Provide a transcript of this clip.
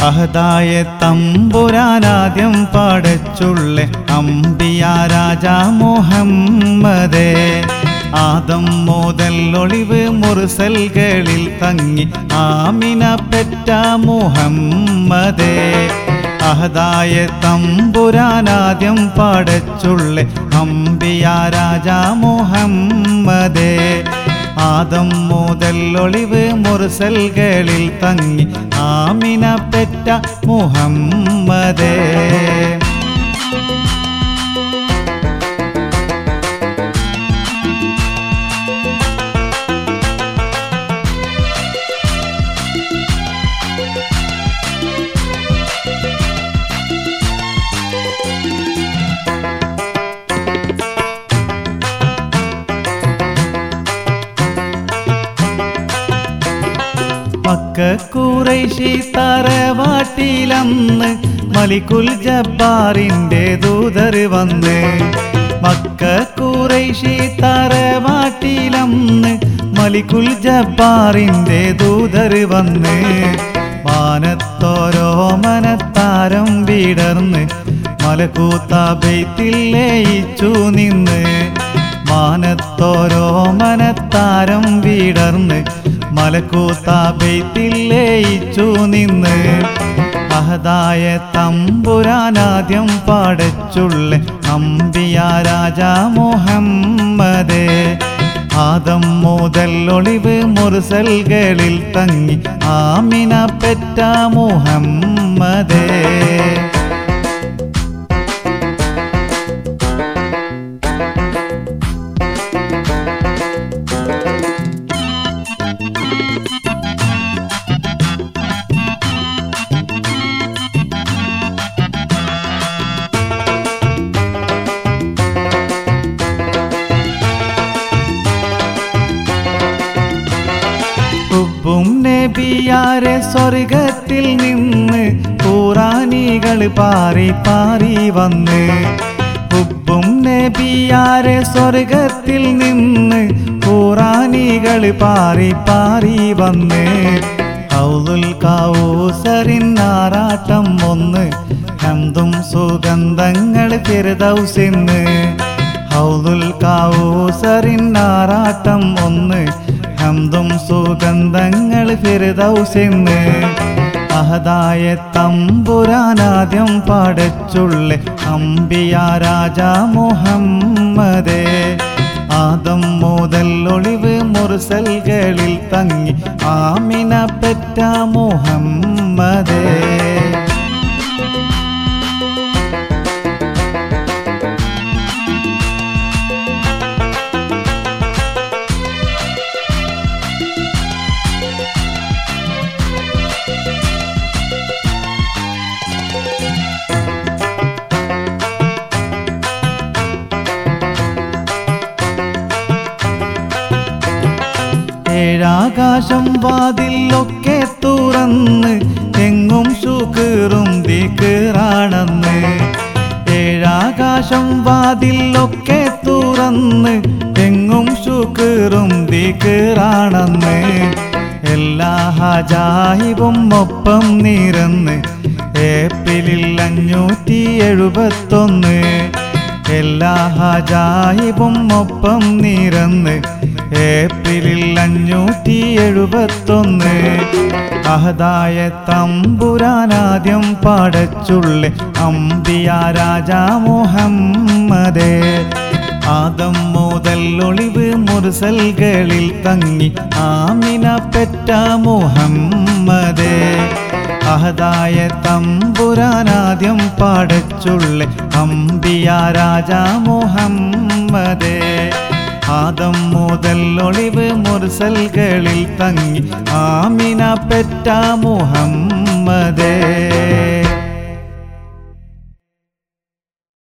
അഹദായ തമ്പുരാനാദ്യം പടച്ചുള്ള അമ്പിയ രാജാ മുഹമ്മദേ ആദം മുതൽ ഒളിവ് മുർസൽകളിൽ തങ്ങി ആമിന പെറ്റ മുഹമ്മദേ അഹദായ തമ്പുരാനാദ്യം പടച്ചുള്ള അമ്പിയ രാജാ മുഹമ്മദേ ആദം മുതൽ ഒളിവ് മുർസൽകളിൽ തങ്ങി ആമിന പെറ്റ മുഹമ്മദേ മക്ക ഖുറൈശി തറവാട്ടിലന്ന് മലിക്കുൽ ജബ്ബാറിന്റെ ദൂതർ വന്ന് മക്ക ഖുറൈശി തറവാട്ടിലന്ന് മലിക്കുൽ ജബ്ബാറിന്റെ ദൂതർ വന്ന് മാനത്തോരോ മനത്താരം വിടർന്ന് മലക്കൂത്ത ബൈത്തിൽ ലയിച്ചു നിന്ന് മാനത്തോരോ മനത്താരം വിടർന്ന് മലക്കൂത്ത ബൈത്തിൽ ലയിച്ചു നിന്ന് അഹദായ തമ്പുരാനാദ്യം പടച്ചുള്ള അമ്പിയ രാജാ മുഹമ്മദേ ആദം മുതൽ ഒളിവ് മുർസൽകളിൽ തങ്ങി ആമിന പെറ്റ മുഹമ്മദേ നബിയാരെ സ്വർഗത്തിൽ നിന്ന് ഖുറാനികൾ പാറി പാറി വന്ന് ഹുബ്ബും നബിയാരെ സ്വർഗത്തിൽ നിന്ന് ഖുറാനികൾ പാറി പാറി വന്ന് ഹൗദുൽ കൗസറിൻ ആറാട്ടം ഒന്ന് ഹംദും സുഗന്ധങ്ങൾ ഫിർദൗസിന്ന് ഹൗദുൽ കൗസറിൻ ആറാട്ടം ഒന്ന് ഹംദും സുഗന്ധങ്ങൾ ഫിർദൗസിന്ന് അഹദായ തമ്പുരാനാദ്യം പടച്ചുള്ള അമ്പിയ രാജാ മുഹമ്മദേ ആദം മുതൽ ഒളിവ് മുർസൽകളിൽ തങ്ങി ആമിന പെറ്റ മുഹമ്മദേ ഏഴാകാശം വാതിലൊക്കെ തുറന്ന് എങ്ങും ശുക്റും ദിക്റാണെന്ന് ഏഴാകാശം വാതിലൊക്കെ തുറന്ന് എങ്ങും ശുക്റും ദിക്റാണെന്ന് എല്ലാ ഹജായിബും ഒപ്പം നിരന്ന് ഏപ്രിലിൽ 571 എല്ലാ ഹജായിബും ഒപ്പം നിരന്ന് ഏപ്രിലിൽ 571 അഹദായ തമ്പുരാനാദ്യം പടച്ചുള്ള അമ്പിയ രാജാ മുഹമ്മദേ ആദം മുതൽ ഒളിവ് മുർസൽകളിൽ തങ്ങി ആമിന പെറ്റ മുഹമ്മദേ അഹദായ തമ്പുരാനാദ്യം പടച്ചുള്ള അമ്പിയ രാജാ മുഹമ്മദേ ആദം മുതൽ ഒളിവ് മുർസൽകളിൽ തങ്ങി ആമിന പെറ്റ മുഹമ്മദേ